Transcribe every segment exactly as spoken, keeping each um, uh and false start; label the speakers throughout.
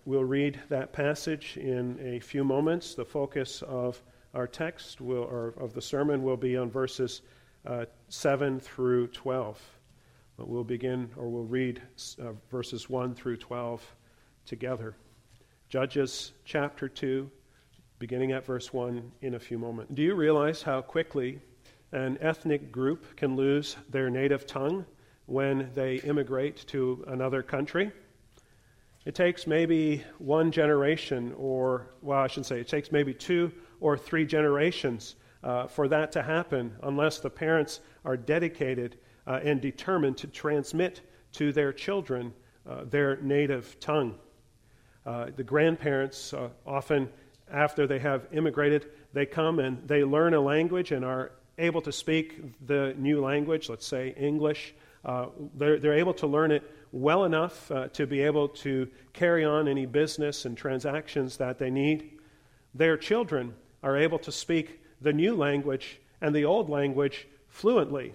Speaker 1: we'll read that passage in a few moments. The focus of our text will, or of the sermon will be on verses uh, seven through twelve. But we'll begin, or we'll read uh, verses one through twelve together. Judges chapter two, beginning at verse one in a few moments. Do you realize how quickly an ethnic group can lose their native tongue when they immigrate to another country? It takes maybe one generation, or, well, I should say, it takes maybe two or three generations uh, for that to happen, unless the parents are dedicated uh, and determined to transmit to their children uh, their native tongue. Uh, the grandparents, uh, often after they have immigrated, they come and they learn a language and are able to speak the new language, let's say English. Uh, they're, they're able to learn it well enough uh, to be able to carry on any business and transactions that they need. Their children are able to speak the new language and the old language fluently.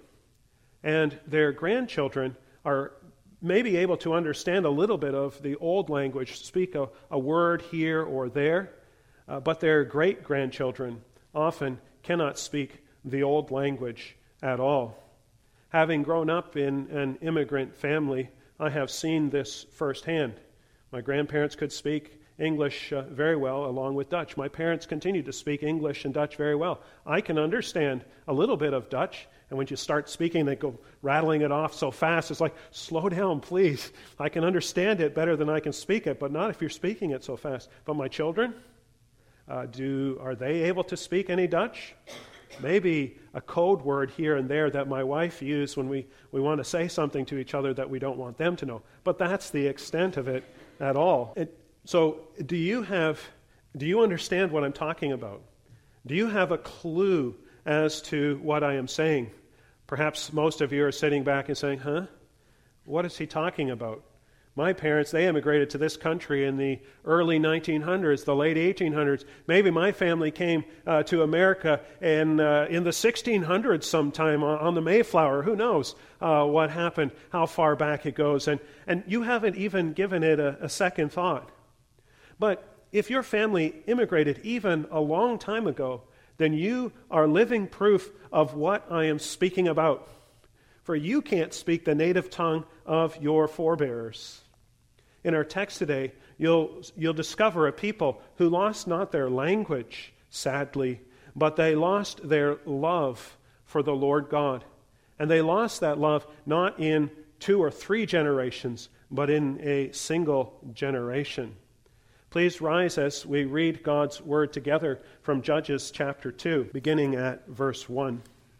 Speaker 1: And their grandchildren are maybe able to understand a little bit of the old language, speak a, a word here or there, uh, but their great-grandchildren often cannot speak the old language at all. Having grown up in an immigrant family, I have seen this firsthand. My grandparents could speak English uh, very well, along with Dutch. My parents continue to speak English and Dutch very well. I can understand a little bit of Dutch, and when you start speaking, they go rattling it off so fast. It's like, slow down, please. I can understand it better than I can speak it, but not if you're speaking it so fast. But my children, uh, do are they able to speak any Dutch? Maybe a code word here and there that my wife used when we, we want to say something to each other that we don't want them to know. But that's the extent of it at all. It, so do you have, do you understand what I'm talking about? Do you have a clue as to what I am saying? Perhaps most of you are sitting back and saying, huh? What is he talking about? My parents, they immigrated to this country in the early nineteen hundreds, the late eighteen hundreds. Maybe my family came uh, to America in, uh, in the sixteen hundreds sometime on, on the Mayflower. Who knows uh, what happened, how far back it goes. And, and you haven't even given it a, a second thought. But if your family immigrated even a long time ago, then you are living proof of what I am speaking about. For you can't speak the native tongue of your forebears. In our text today, you'll, you'll discover a people who lost not their language, sadly, but they lost their love for the Lord God. And they lost that love not in two or three generations, but in a single generation. Please rise as we read God's word together from Judges chapter two, beginning at verse one.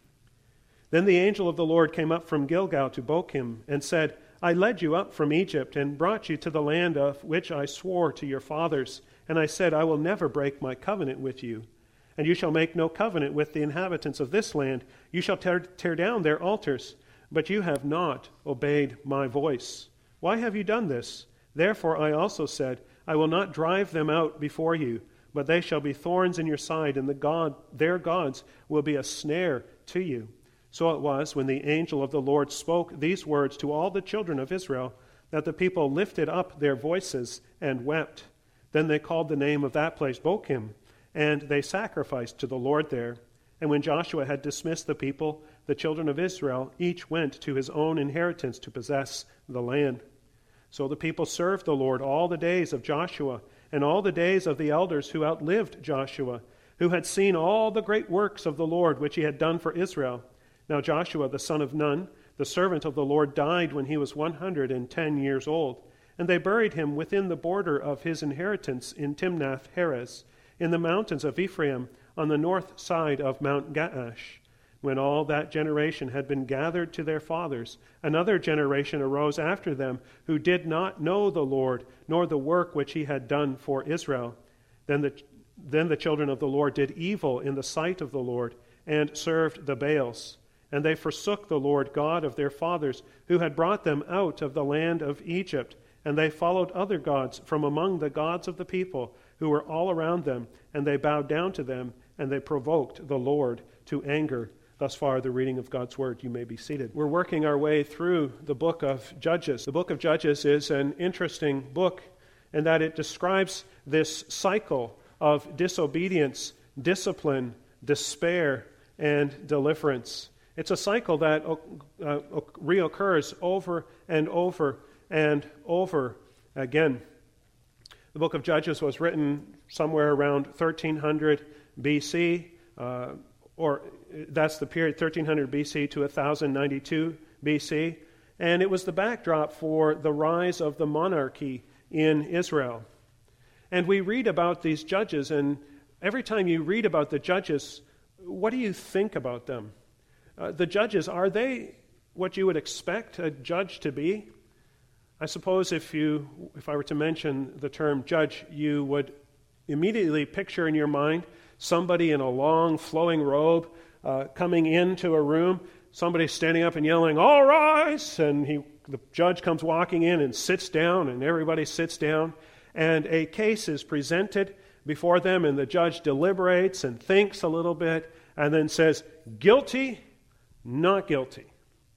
Speaker 1: Then the angel of the Lord came up from Gilgal to Bochim and said, I led you up from Egypt and brought you to the land of which I swore to your fathers. And I said, I will never break my covenant with you. And you shall make no covenant with the inhabitants of this land. You shall tear, tear down their altars. But you have not obeyed my voice. Why have you done this? Therefore I also said, I will not drive them out before you, but they shall be thorns in your side, and the God, their gods will be a snare to you. So it was, when the angel of the Lord spoke these words to all the children of Israel, that the people lifted up their voices and wept. Then they called the name of that place Bochim, and they sacrificed to the Lord there. And when Joshua had dismissed the people, the children of Israel each went to his own inheritance to possess the land. So the people served the Lord all the days of Joshua, and all the days of the elders who outlived Joshua, who had seen all the great works of the Lord which he had done for Israel. Now Joshua, the son of Nun, the servant of the Lord, died when he was one hundred and ten years old, and they buried him within the border of his inheritance in Timnath-Heres, in the mountains of Ephraim, on the north side of Mount Gaash. When all that generation had been gathered to their fathers, another generation arose after them, who did not know the Lord, nor the work which he had done for Israel. Then the, then the children of the Lord did evil in the sight of the Lord, and served the Baals. And they forsook the Lord God of their fathers, who had brought them out of the land of Egypt. And they followed other gods from among the gods of the people, who were all around them. And they bowed down to them, and they provoked the Lord to anger. Thus far, the reading of God's word. You may be seated. We're working our way through the book of Judges. The book of Judges is an interesting book, and that it describes this cycle of disobedience, discipline, despair, and deliverance. It's a cycle that uh, reoccurs over and over and over again. The book of Judges was written somewhere around thirteen hundred B C, uh, or that's the period thirteen hundred B C to one thousand ninety-two B C, and it was the backdrop for the rise of the monarchy in Israel. And we read about these judges, and every time you read about the judges, what do you think about them? Uh, the judges, are they what you would expect a judge to be? I suppose if you, if I were to mention the term judge, you would immediately picture in your mind somebody in a long flowing robe uh, coming into a room, somebody standing up and yelling, "All rise!" And he, the judge comes walking in and sits down, and everybody sits down, and a case is presented before them, and the judge deliberates and thinks a little bit, and then says, "Guilty, not guilty."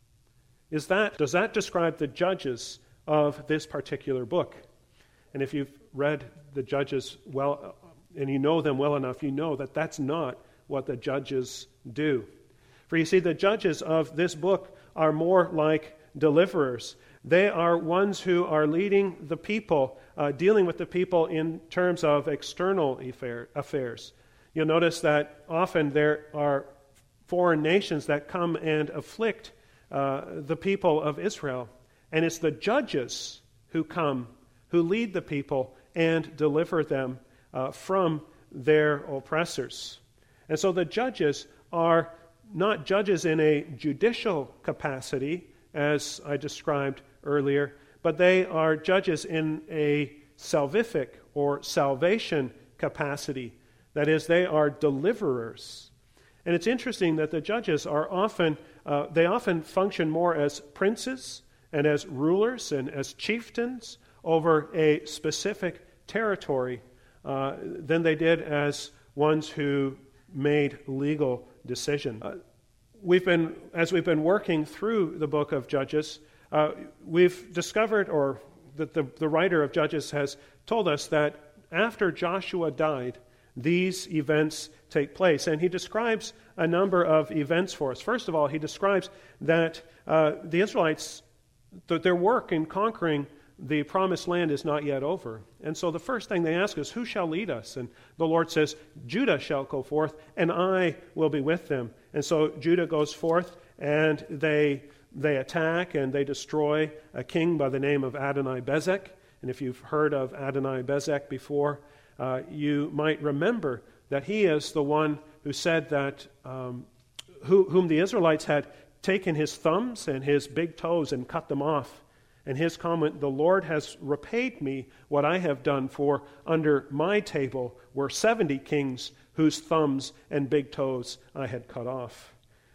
Speaker 1: Is that, does that describe the judges of this particular book? And if you've read the judges well, and you know them well enough, you know that that's not what the judges do. For you see, the judges of this book are more like deliverers. They are ones who are leading the people, uh, dealing with the people in terms of external affair, affairs. You'll notice that often there are foreign nations that come and afflict uh, the people of Israel. And it's the judges who come, who lead the people and deliver them uh, from their oppressors. And so the judges are not judges in a judicial capacity, as I described earlier, but they are judges in a salvific or salvation capacity. That is, they are deliverers. And it's interesting that the judges are often, uh, they often function more as princes and as rulers and as chieftains over a specific territory uh, than they did as ones who made legal decisions. Uh, we've been, as we've been working through the book of Judges, uh, we've discovered, or that the, the writer of Judges has told us that after Joshua died, these events take place. And he describes a number of events for us. First of all, he describes that uh, the Israelites, th- their work in conquering the promised land is not yet over. And so the first thing they ask is, who shall lead us? And the Lord says, Judah shall go forth, and I will be with them. And so Judah goes forth, and they they attack, and they destroy a king by the name of Adonai-Bezek. And if you've heard of Adonai-Bezek before, uh, you might remember that he is the one who said that, um, who, whom the Israelites had taken his thumbs and his big toes and cut them off. And his comment, the Lord has repaid me what I have done, for under my table were seventy kings whose thumbs and big toes I had cut off.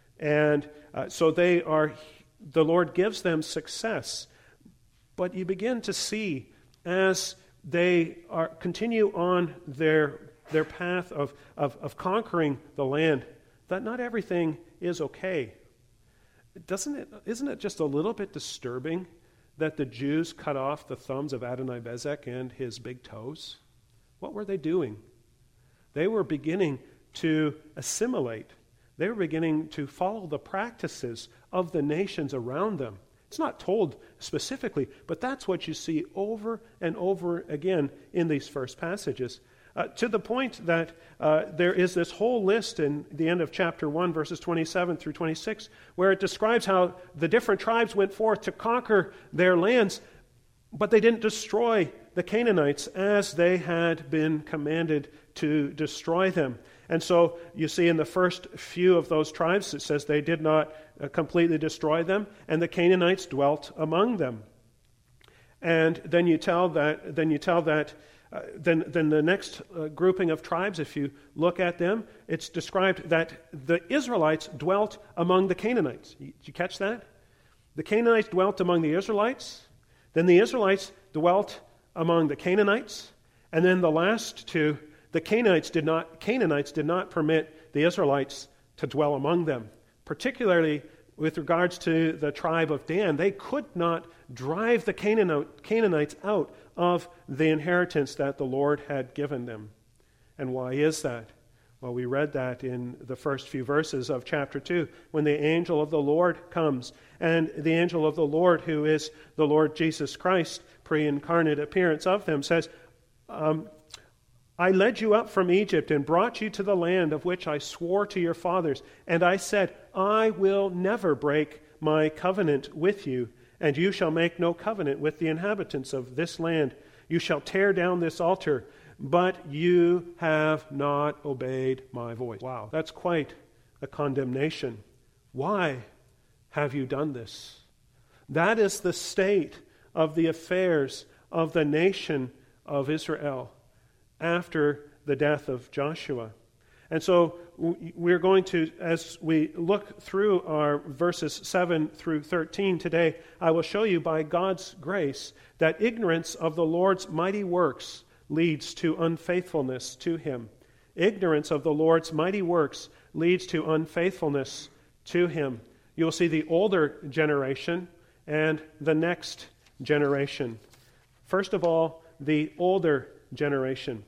Speaker 1: And uh, so they are, the Lord gives them success. But you begin to see as they are continue on their their path of, of, of conquering the land, that not everything is okay. Doesn't it, isn't it just a little bit disturbing that the Jews cut off the thumbs of Adonai-Bezek and his big toes? What were they doing? They were beginning to assimilate. They were beginning to follow the practices of the nations around them. It's not told specifically, but that's what you see over and over again in these first passages. Uh, to the point that uh, there is this whole list in the end of chapter one, verses twenty-seven through twenty-six, where it describes how the different tribes went forth to conquer their lands, but they didn't destroy the Canaanites as they had been commanded to destroy them. And so you see in the first few of those tribes, it says they did not uh, completely destroy them, and the Canaanites dwelt among them. And then you tell that, then you tell that Uh, then, then the next uh, grouping of tribes, if you look at them, it's described that the Israelites dwelt among the Canaanites. Did you catch that? The Canaanites dwelt among the Israelites. Then the Israelites dwelt among the Canaanites. And then the last two, the Canaanites did not, Canaanites did not permit the Israelites to dwell among them. Particularly with regards to the tribe of Dan, they could not drive the Canaanites out of the inheritance that the Lord had given them. And why is that? Well, we read that in the first few verses of chapter two, when the angel of the Lord comes, and the angel of the Lord, who is the Lord Jesus Christ, pre-incarnate appearance of them, says, um, I led you up from Egypt and brought you to the land of which I swore to your fathers. And I said, I will never break my covenant with you, and you shall make no covenant with the inhabitants of this land. You shall tear down this altar, but you have not obeyed my voice. Wow, that's quite a condemnation. Why have you done this? That is the state of the affairs of the nation of Israel after the death of Joshua. And so we're going to, as we look through our verses seven through thirteen today, I will show you by God's grace that ignorance of the Lord's mighty works leads to unfaithfulness to Him. Ignorance of the Lord's mighty works leads to unfaithfulness to Him. You'll see the older generation and the next generation. First of all, the older generation.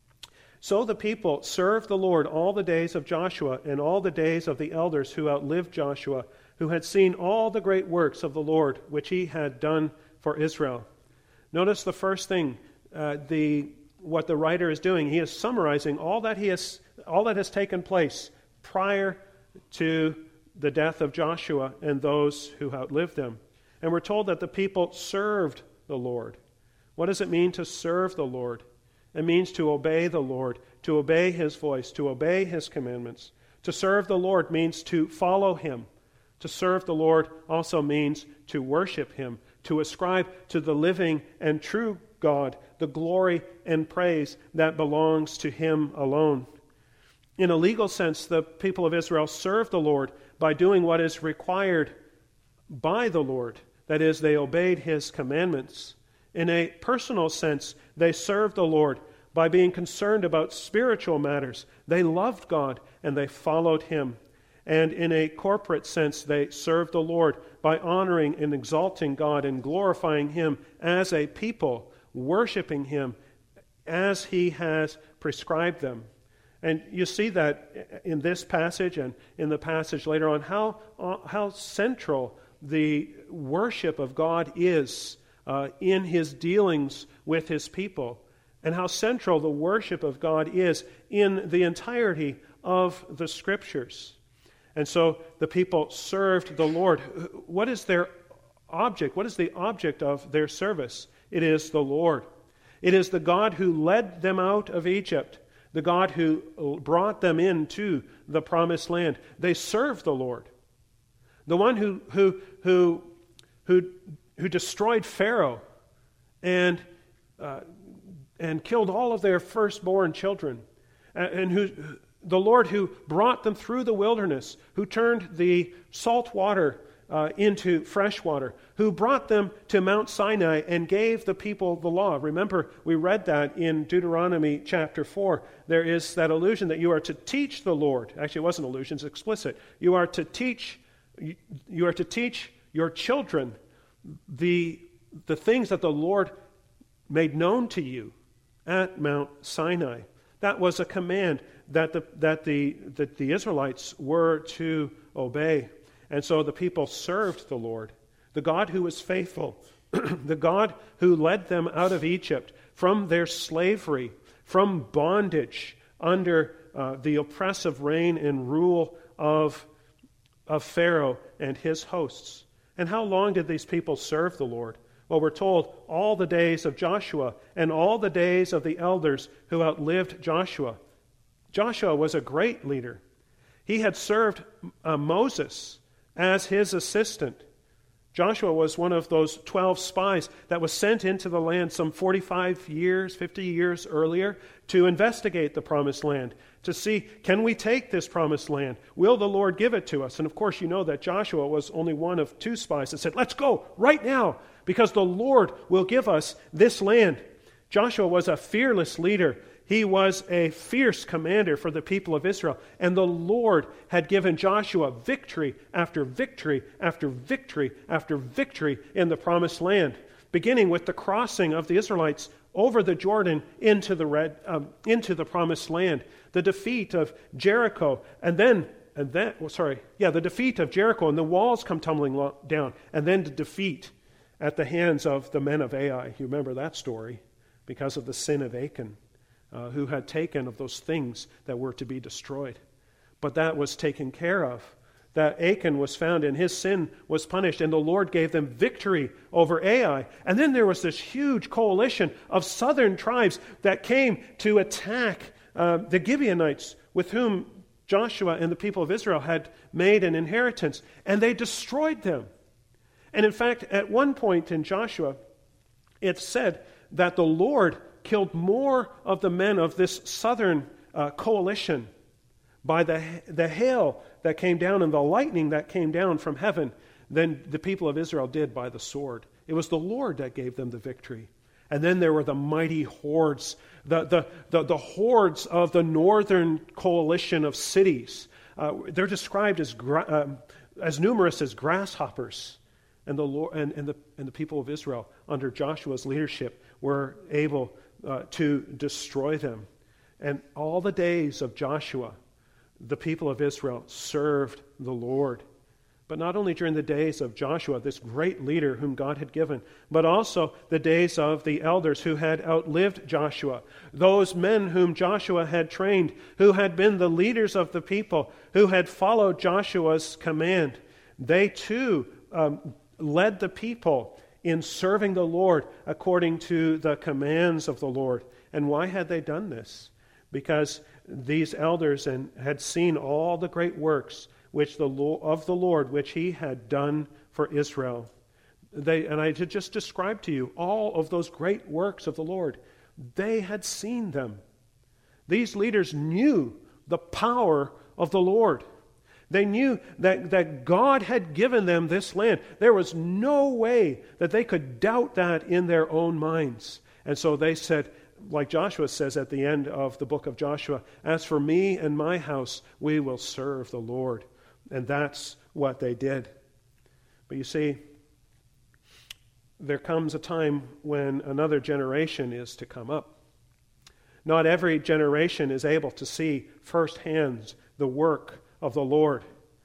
Speaker 1: So the people served the Lord all the days of Joshua and all the days of the elders who outlived Joshua, who had seen all the great works of the Lord which He had done for Israel. Notice the first thing, uh, the what the writer is doing. He is summarizing all that he has, all that has taken place prior to the death of Joshua and those who outlived them. And we're told that the people served the Lord. What does it mean to serve the Lord? It means to obey the Lord, to obey His voice, to obey His commandments. To serve the Lord means to follow Him. To serve the Lord also means to worship Him, to ascribe to the living and true God the glory and praise that belongs to Him alone. In a legal sense, the people of Israel served the Lord by doing what is required by the Lord. That is, they obeyed His commandments. In a personal sense, they served the Lord by being concerned about spiritual matters. They loved God and they followed Him. And in a corporate sense, they served the Lord by honoring and exalting God and glorifying Him as a people, worshiping Him as He has prescribed them. And you see that in this passage and in the passage later on, how, how central the worship of God is uh, in His dealings with His people, and how central the worship of God is in the entirety of the Scriptures. And so the people served the Lord. What is their object? What is the object of their service? It is the Lord. It is the God who led them out of Egypt, the God who brought them into the promised land. They served the Lord. The one who who who who, who destroyed Pharaoh and uh, and killed all of their firstborn children, and, and who the Lord who brought them through the wilderness, who turned the salt water uh, into fresh water, who brought them to Mount Sinai and gave the people the law. Remember, we read that in Deuteronomy chapter four. There is that allusion that you are to teach the Lord. Actually, it wasn't an allusion, it's explicit. You are to teach, you are to teach your children the, the things that the Lord made known to you at Mount Sinai. That was a command that the that the that the Israelites were to obey. And so the people served the Lord, the God who was faithful, the God who led them out of Egypt from their slavery, from bondage under uh, the oppressive reign and rule of, of Pharaoh and his hosts. And how long did these people serve the Lord? Well, we're told all the days of Joshua and all the days of the elders who outlived Joshua. Joshua was a great leader. He had served uh, Moses as his assistant. Joshua was one of those twelve spies that was sent into the land some forty-five years, fifty years earlier to investigate the promised land, to see, can we take this promised land? Will the Lord give it to us? And of course, you know that Joshua was only one of two spies that said, let's go right now, because the Lord will give us this land. Joshua was a fearless leader. He was a fierce commander for the people of Israel. And the Lord had given Joshua victory after victory after victory after victory in the promised land. beginning with the crossing of the Israelites over the Jordan into the red, um, into the promised land, the defeat of Jericho, and then, and then, well, sorry, yeah, the defeat of Jericho, and the walls come tumbling lo- down, and then the defeat at the hands of the men of Ai. You remember that story, because of the sin of Achan, uh, who had taken of those things that were to be destroyed. But that was taken care of. That Achan was found and his sin was punished, and the Lord gave them victory over Ai. And then there was this huge coalition of southern tribes that came to attack uh, the Gibeonites, with whom Joshua and the people of Israel had made an inheritance, and they destroyed them. And in fact, at one point in Joshua, it said that the Lord killed more of the men of this southern uh, coalition by the, the hail that came down and the lightning that came down from heaven than the people of Israel did by the sword. It was the Lord that gave them the victory. And then there were the mighty hordes, the, the, the, the hordes of the northern coalition of cities. Uh, they're described as, gra- um, as numerous as grasshoppers. And the, Lord, and, and, the, and the people of Israel, under Joshua's leadership, were able uh, to destroy them. And all the days of Joshua, the people of Israel served the Lord. But not only during the days of Joshua, this great leader whom God had given, but also the days of the elders who had outlived Joshua, those men whom Joshua had trained, who had been the leaders of the people, who had followed Joshua's command. They too um, led the people in serving the Lord according to the commands of the Lord. And why had they done this? Because these elders and had seen all the great works which the of the Lord which he had done for Israel. They and I had just described to you all of those great works of the Lord. They had seen them. These leaders knew the power of the Lord. They knew that, that God had given them this land. There was no way that they could doubt that in their own minds. And so they said, like Joshua says at the end of the book of Joshua, "As for me and my house, we will serve the Lord." And that's what they did. But you see, there comes a time when another generation is to come up. Not every generation is able to see firsthand the work of the Lord.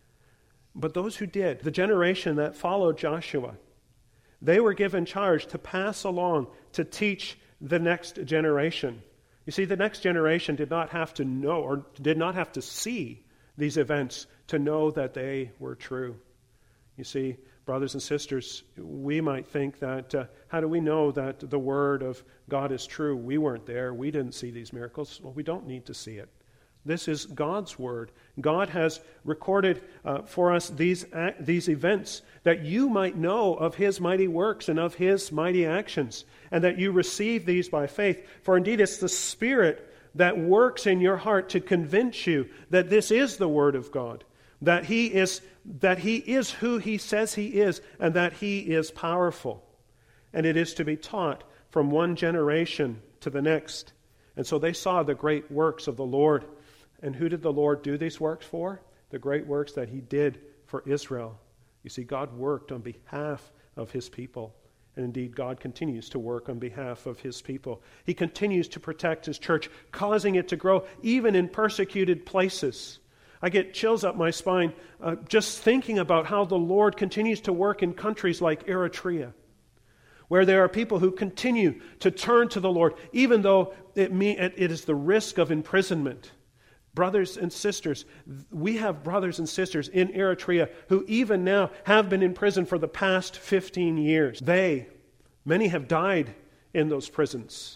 Speaker 1: But those who did, the generation that followed Joshua, they were given charge to pass along, to teach the next generation. You see, the next generation did not have to know or did not have to see these events to know that they were true. You see, brothers and sisters, we might think that, uh, how do we know that the word of God is true? We weren't there. We didn't see these miracles. Well, we don't need to see it. This is God's word. God has recorded uh, for us these uh, these events that you might know of his mighty works and of his mighty actions, and that you receive these by faith. For indeed it's the Spirit that works in your heart to convince you that this is the word of God, that he is that he is who he says he is, and that he is powerful. And it is to be taught from one generation to the next. And so they saw the great works of the Lord. And who did the Lord do these works for? The great works that he did for Israel. You see, God worked on behalf of his people. And indeed, God continues to work on behalf of his people. He continues to protect his church, causing it to grow even in persecuted places. I get chills up my spine uh, just thinking about how the Lord continues to work in countries like Eritrea, where there are people who continue to turn to the Lord, even though it, mean, it is the risk of imprisonment. Brothers and sisters, we have brothers and sisters in Eritrea who even now have been in prison for the past fifteen years. They, many have died in those prisons.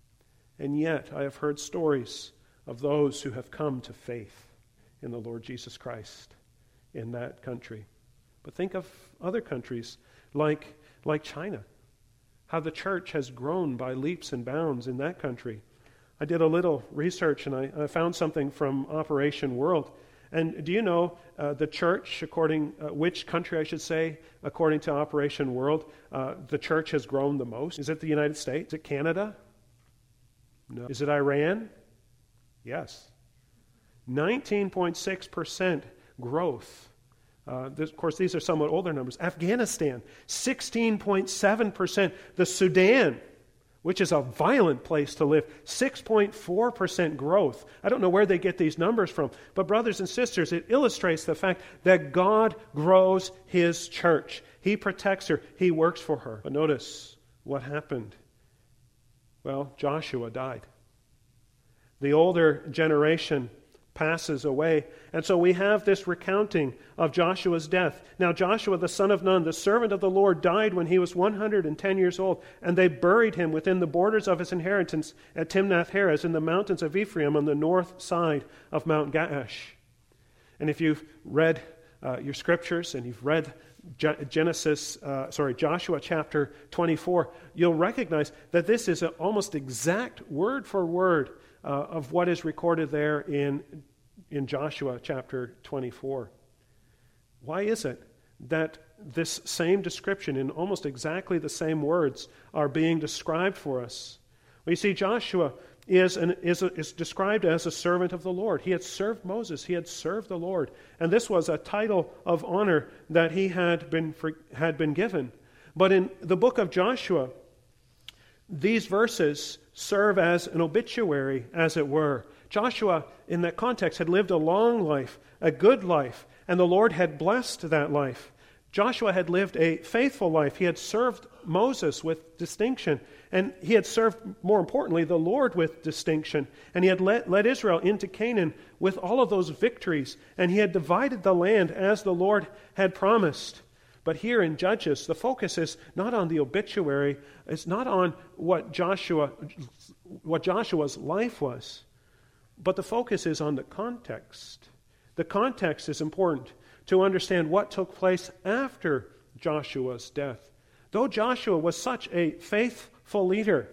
Speaker 1: And yet I have heard stories of those who have come to faith in the Lord Jesus Christ in that country. But think of other countries like, like China, how the church has grown by leaps and bounds in that country. I did a little research and I, I found something from Operation World. And do you know uh, the church, according, uh, which country I should say, according to Operation World, uh, the church has grown the most? Is it the United States? Is it Canada? No. Is it Iran? Yes. nineteen point six percent growth Uh, this, of course, these are somewhat older numbers. Afghanistan, sixteen point seven percent. The Sudan, which is a violent place to live, six point four percent growth. I don't know where they get these numbers from, but brothers and sisters, it illustrates the fact that God grows His church. He protects her. He works for her. But notice what happened. Well, Joshua died. The older generation passes away. And so we have this recounting of Joshua's death. Now Joshua, the son of Nun, the servant of the Lord, died when he was one hundred ten years old, and they buried him within the borders of his inheritance at Timnath-Heres in the mountains of Ephraim on the north side of Mount Gaash. And if you've read uh, your scriptures and you've read Genesis, uh, sorry, Joshua chapter twenty-four, you'll recognize that this is an almost exact word for word Uh, of what is recorded there in, in Joshua chapter twenty-four. Why is it that this same description in almost exactly the same words are being described for us? Well, you see, Joshua is, an, is, a, is described as a servant of the Lord. He had served Moses. He had served the Lord. And this was a title of honor that he had been, for, had been given. But in the book of Joshua, these verses serve as an obituary, as it were. Joshua, in that context, had lived a long life, a good life, and the Lord had blessed that life. Joshua had lived a faithful life. He had served Moses with distinction, and he had served, more importantly, the Lord with distinction. And he had led, led Israel into Canaan with all of those victories, and he had divided the land as the Lord had promised. But here in Judges, the focus is not on the obituary. It's not on what Joshua, what Joshua's life was, but the focus is on the context. The context is important to understand what took place after Joshua's death. Though Joshua was such a faithful leader,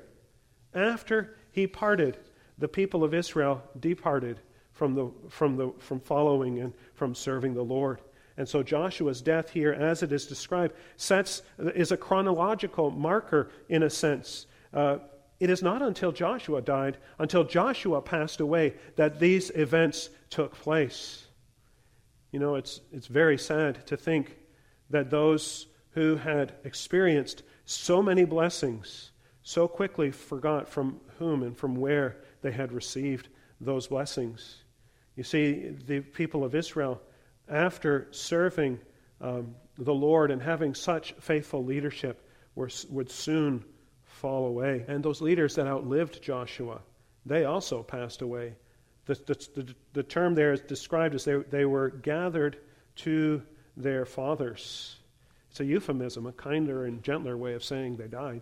Speaker 1: after he parted, the people of Israel departed from the from the from following and from serving the Lord. And so Joshua's death here, as it is described, sets is a chronological marker in a sense. Uh, it is not until Joshua died, until Joshua passed away, that these events took place. You know, it's it's very sad to think that those who had experienced so many blessings so quickly forgot from whom and from where they had received those blessings. You see, the people of Israel, after serving um, the Lord and having such faithful leadership, were, would soon fall away. And those leaders that outlived Joshua, they also passed away. The, the, the, the term there is described as they, they were gathered to their fathers. It's a euphemism, a kinder and gentler way of saying they died.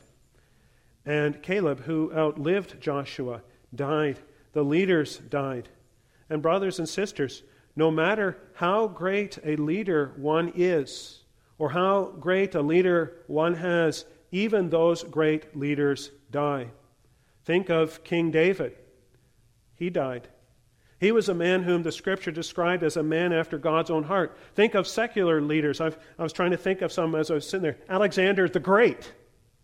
Speaker 1: And Caleb, who outlived Joshua, died. The leaders died. And brothers and sisters, no matter how great a leader one is, or how great a leader one has, even those great leaders die. Think of King David. He died. He was a man whom the Scripture described as a man after God's own heart. Think of secular leaders. I've, I was trying to think of some as I was sitting there. Alexander the Great.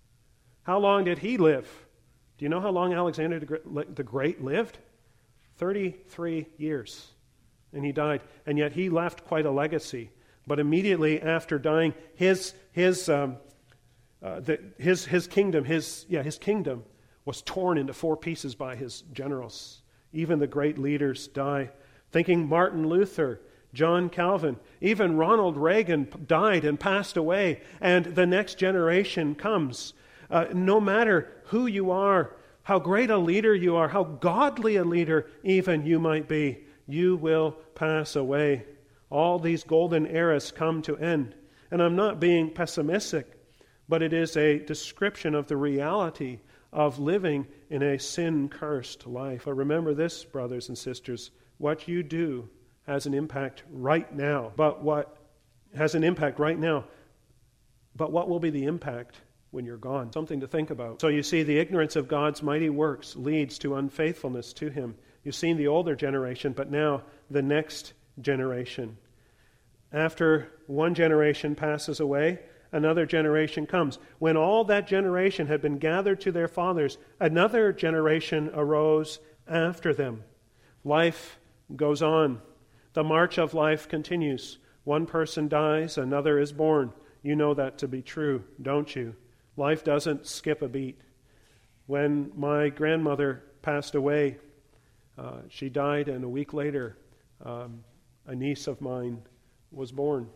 Speaker 1: How long did he live? Do you know how long Alexander the Great lived? thirty-three years. And he died. And yet he left quite a legacy. But immediately after dying, his his um, uh, the, his his kingdom, his yeah, his kingdom was torn into four pieces by his generals. Even the great leaders die. Thinking Martin Luther, John Calvin, even Ronald Reagan died and passed away, and the next generation comes. Uh, no matter who you are, how great a leader you are, how godly a leader even you might be, you will pass away. All these golden eras come to end. And I'm not being pessimistic, but it is a description of the reality of living in a sin-cursed life. But remember this, brothers and sisters, what you do has an impact right now. But what has an impact right now, but what will be the impact when you're gone? Something to think about. So you see, the ignorance of God's mighty works leads to unfaithfulness to Him. You've seen the older generation, but now the next generation. After one generation passes away, another generation comes. When all that generation had been gathered to their fathers, another generation arose after them. Life goes on. The march of life continues. One person dies, another is born. You know that to be true, don't you? Life doesn't skip a beat. When my grandmother passed away, uh, she died, and a week later, um, a niece of mine was born.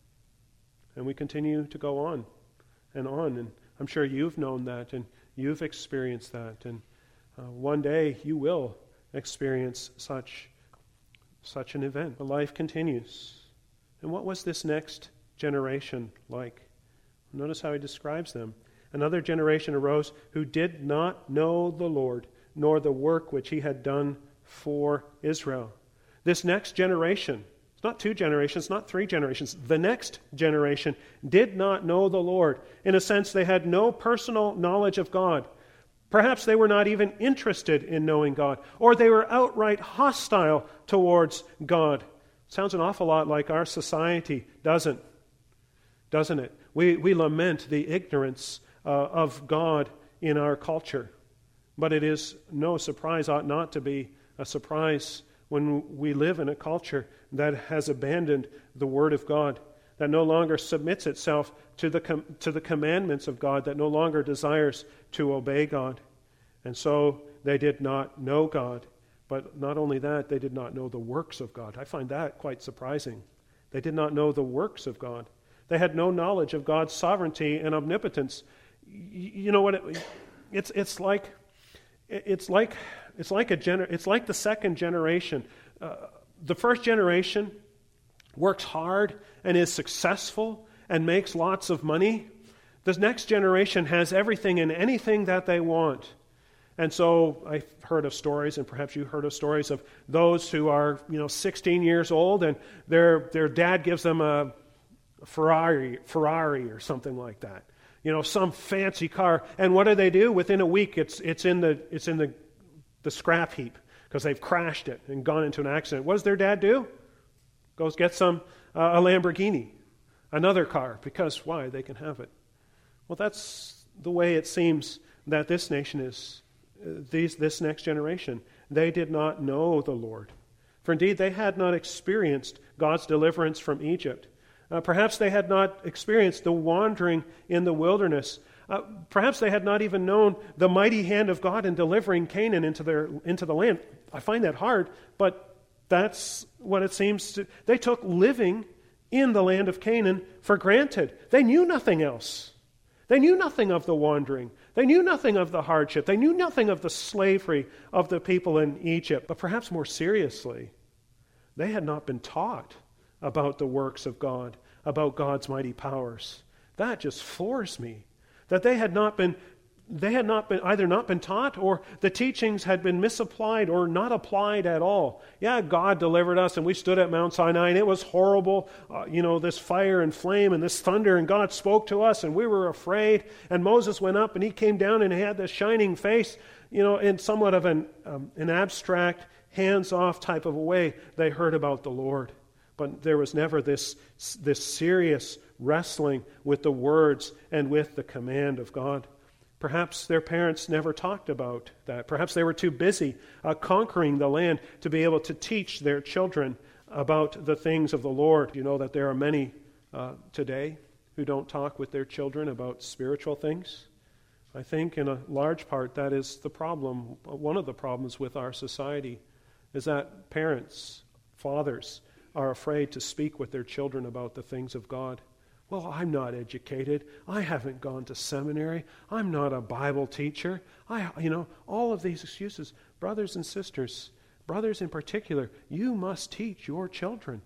Speaker 1: And we continue to go on and on. And I'm sure you've known that, and you've experienced that. And uh, one day you will experience such, such an event. But life continues. And what was this next generation like? Notice how he describes them. Another generation arose who did not know the Lord, nor the work which he had done for Israel. This next generation, it's not two generations, not three generations, the next generation did not know the Lord. In a sense, they had no personal knowledge of God. Perhaps they were not even interested in knowing God, or they were outright hostile towards God. Sounds an awful lot like our society, doesn't, doesn't it? We, we lament the ignorance uh, of God in our culture. But it is no surprise, ought not to be a surprise, when we live in a culture that has abandoned the Word of God, that no longer submits itself to the com- to the commandments of God, that no longer desires to obey God. And so they did not know God. But not only that, they did not know the works of God. I find that quite surprising. They did not know the works of God. They had no knowledge of God's sovereignty and omnipotence. You know what? It, it's it's like it's like it's like a gener- it's like the second generation. Uh, the first generation works hard and is successful and makes lots of money. The next generation has everything and anything that they want. And so I've heard of stories, and perhaps you heard of stories of those who are, you know, sixteen years old, and their their dad gives them a Ferrari, Ferrari or something like that. You know, some fancy car. And what do they do? Within a week, it's it's in the it's in the the scrap heap because they've crashed it and gone into an accident. What does their dad do? Goes get some uh, a Lamborghini, another car, because why? They can have it. Well, that's the way it seems that this nation is. These, this next generation, they did not know the Lord. For indeed, they had not experienced God's deliverance from Egypt. Uh, perhaps they had not experienced the wandering in the wilderness. Uh, perhaps they had not even known the mighty hand of God in delivering Canaan into their into the land. I find that hard, but that's what it seems to. They took living in the land of Canaan for granted. They knew nothing else. They knew nothing of the wandering. They knew nothing of the hardship. They knew nothing of the slavery of the people in Egypt. But perhaps more seriously, they had not been taught about the works of God, about God's mighty powers. That just floors me. That they had not been, they had not been either not been taught, or the teachings had been misapplied or not applied at all. Yeah, God delivered us, and we stood at Mount Sinai, and it was horrible. Uh, you know, this fire and flame and this thunder, and God spoke to us, and we were afraid. And Moses went up, and he came down, and he had this shining face. You know, in somewhat of an um, an abstract, hands-off type of a way, they heard about the Lord. But there was never this this serious wrestling with the words and with the command of God. Perhaps their parents never talked about that. Perhaps they were too busy uh, conquering the land to be able to teach their children about the things of the Lord. You know that there are many uh, today who don't talk with their children about spiritual things. I think in a large part that is the problem. One of the problems with our society is that parents, fathers, are afraid to speak with their children about the things of God. Well, I'm not educated. I haven't gone to seminary. I'm not a Bible teacher. I, you know, all of these excuses. Brothers and sisters, brothers in particular, you must teach your children.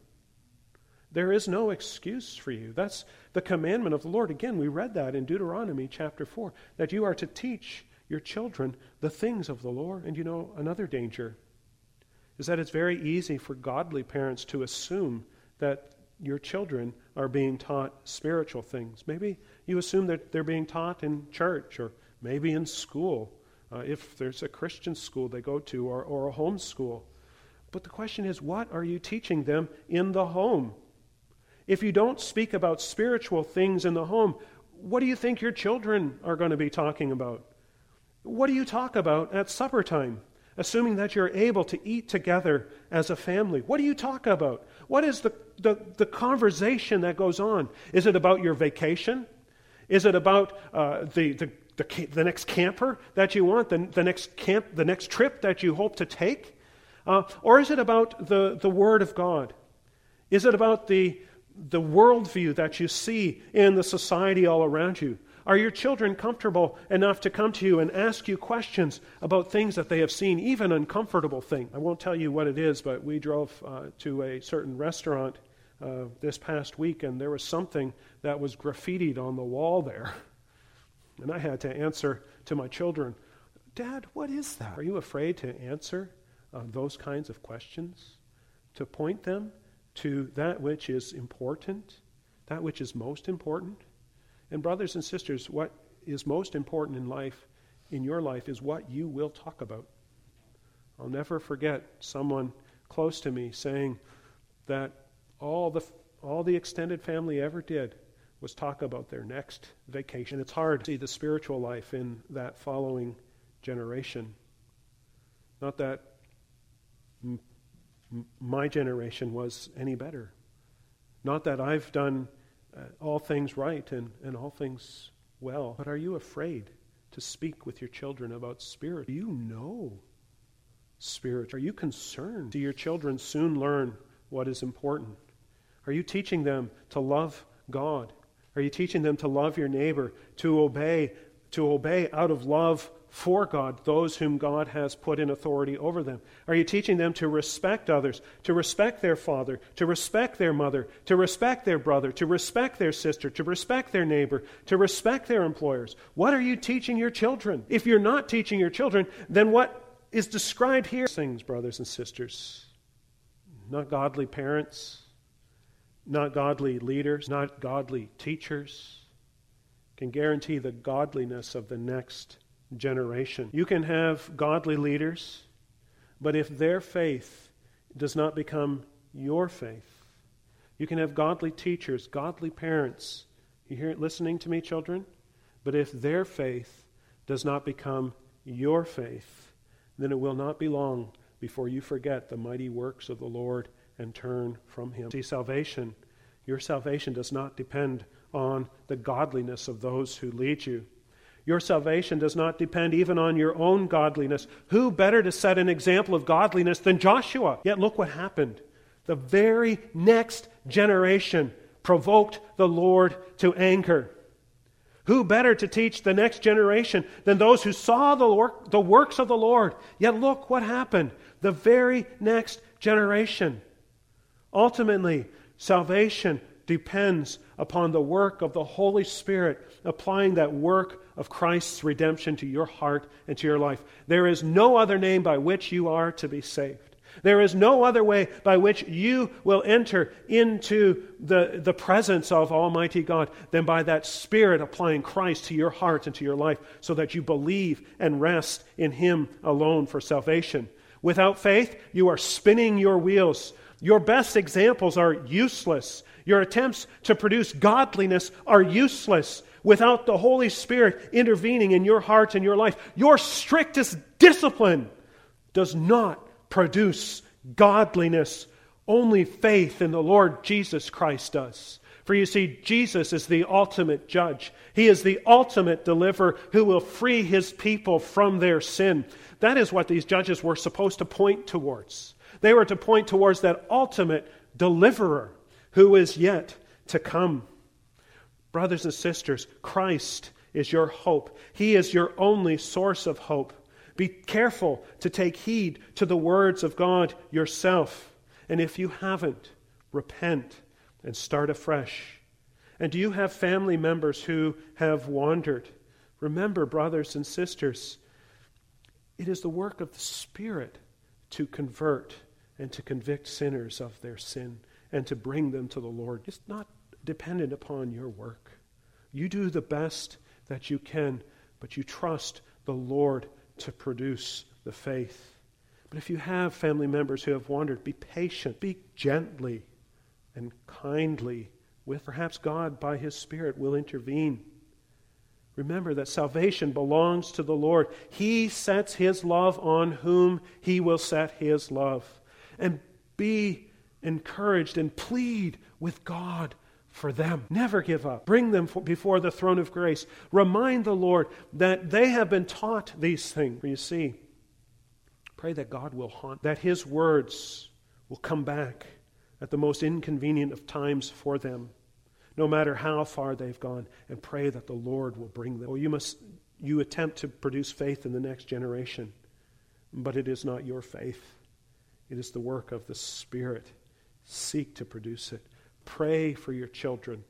Speaker 1: There is no excuse for you. That's the commandment of the Lord. Again, we read that in Deuteronomy chapter four, that you are to teach your children the things of the Lord. And you know, another danger is that it's very easy for godly parents to assume that your children are being taught spiritual things. Maybe you assume that they're being taught in church, or maybe in school, uh, if there's a Christian school they go to, or, or a home school. But the question is, what are you teaching them in the home? If you don't speak about spiritual things in the home, what do you think your children are going to be talking about? What do you talk about at supper time? assuming that you're able to eat together as a family. What do you talk about? What is the, the, the conversation that goes on? Is it about your vacation? Is it about uh, the, the, the, the next camper that you want, the, the, next camp, the next trip that you hope to take? Uh, or is it about the, the Word of God? Is it about the, the worldview that you see in the society all around you? Are your children comfortable enough to come to you and ask you questions about things that they have seen, even uncomfortable things? I won't tell you what it is, but we drove uh, to a certain restaurant uh, this past week, and there was something that was graffitied on the wall there. And I had to answer to my children, Dad, what is that? Are you afraid to answer uh, those kinds of questions? To point them to that which is important, that which is most important? And brothers and sisters, what is most important in life, in your life, is what you will talk about. I'll never forget someone close to me saying that all the all the extended family ever did was talk about their next vacation. It's hard to see the spiritual life in that following generation. Not that m- m- my generation was any better. Not that I've done Uh, all things right and, and all things well. But are you afraid to speak with your children about spirit? Do you know spirit? Are you concerned? Do your children soon learn what is important? Are you teaching them to love God? Are you teaching them to love your neighbor, to obey, to obey out of love for God, those whom God has put in authority over them? Are you teaching them to respect others, to respect their father, to respect their mother, to respect their brother, to respect their sister, to respect their neighbor, to respect their employers? What are you teaching your children? If you're not teaching your children, then what is described here? Things, brothers and sisters, not godly parents, not godly leaders, not godly teachers, can guarantee the godliness of the next generation. You can have godly leaders, but if their faith does not become your faith, you can have godly teachers, godly parents. You hear it listening to me, children? But if their faith does not become your faith, then it will not be long before you forget the mighty works of the Lord and turn from Him. See, salvation, your salvation does not depend on the godliness of those who lead you. Your salvation does not depend even on your own godliness. Who better to set an example of godliness than Joshua? Yet look what happened. The very next generation provoked the Lord to anger. Who better to teach the next generation than those who saw the work, the works of the Lord? Yet look what happened. The very next generation. Ultimately, salvation depends upon the work of the Holy Spirit, applying that work of Christ's redemption to your heart and to your life. There is no other name by which you are to be saved. There is no other way by which you will enter into the, the presence of Almighty God than by that Spirit applying Christ to your heart and to your life so that you believe and rest in Him alone for salvation. Without faith, you are spinning your wheels. Your best examples are useless. Your attempts to produce godliness are useless. Without the Holy Spirit intervening in your heart and your life, your strictest discipline does not produce godliness. Only faith in the Lord Jesus Christ does. For you see, Jesus is the ultimate judge. He is the ultimate deliverer who will free His people from their sin. That is what these judges were supposed to point towards. They were to point towards that ultimate deliverer who is yet to come. Brothers and sisters, Christ is your hope. He is your only source of hope. Be careful to take heed to the words of God yourself. And if you haven't, repent and start afresh. And do you have family members who have wandered? Remember, brothers and sisters, it is the work of the Spirit to convert and to convict sinners of their sin and to bring them to the Lord. It's not dependent upon your work. You do the best that you can, but you trust the Lord to produce the faith. But if you have family members who have wandered, be patient, speak gently and kindly with. Perhaps God, by His Spirit, will intervene. Remember that salvation belongs to the Lord. He sets His love on whom He will set His love. And be encouraged and plead with God for them. Never give up. Bring them before the throne of grace. Remind the Lord that they have been taught these things. For you see, pray that God will haunt, that His words will come back at the most inconvenient of times for them, no matter how far they've gone, and pray that the Lord will bring them. Oh, you must, you attempt to produce faith in the next generation, but it is not your faith. It is the work of the Spirit. Seek to produce it. Pray for your children.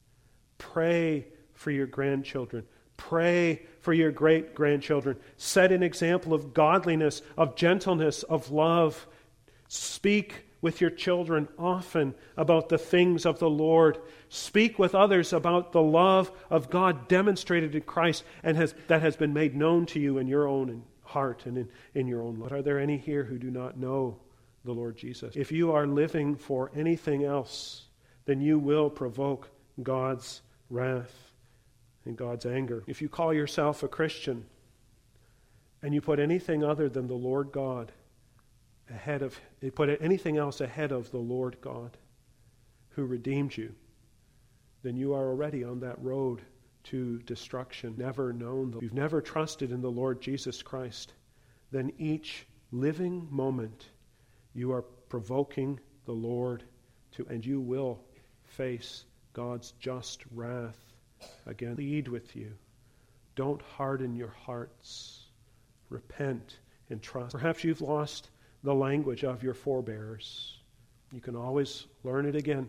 Speaker 1: Pray for your grandchildren. Pray for your great-grandchildren. Set an example of godliness, of gentleness, of love. Speak with your children often about the things of the Lord. Speak with others about the love of God demonstrated in Christ and has, that has been made known to you in your own heart and in, in your own life. But are there any here who do not know the Lord Jesus? If you are living for anything else, then you will provoke God's wrath and God's anger. If you call yourself a Christian and you put anything other than the Lord God ahead of, you put anything else ahead of the Lord God who redeemed you, then you are already on that road to destruction. Never known, the, you've never trusted in the Lord Jesus Christ, then each living moment you are provoking the Lord to, and you will face God's just wrath again. Plead with you. Don't harden your hearts. Repent and trust. Perhaps you've lost the language of your forebears. You can always learn it again.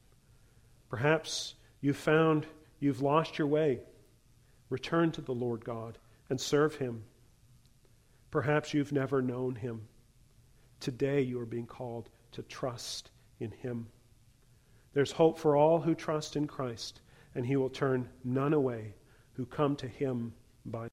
Speaker 1: Perhaps you've found you've lost your way. Return to the Lord God and serve Him. Perhaps you've never known Him. Today you are being called to trust in Him. There's hope for all who trust in Christ, and He will turn none away who come to Him by